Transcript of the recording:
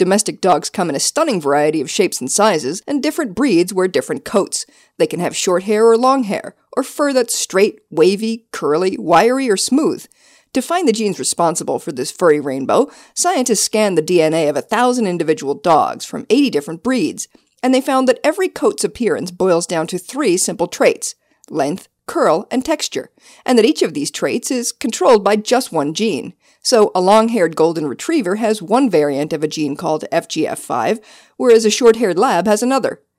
Domestic dogs come in a stunning variety of shapes and sizes, and different breeds wear different coats. They can have short hair or long hair, or fur that's straight, wavy, curly, wiry, or smooth. To find the genes responsible for this furry rainbow, scientists scanned the DNA of 1,000 individual dogs from 80 different breeds, and they found that every coat's appearance boils down to 3 simple traits: length, curl, and texture, and that each of these traits is controlled by just one gene. So a long-haired golden retriever has one variant of a gene called FGF5, whereas a short-haired lab has another.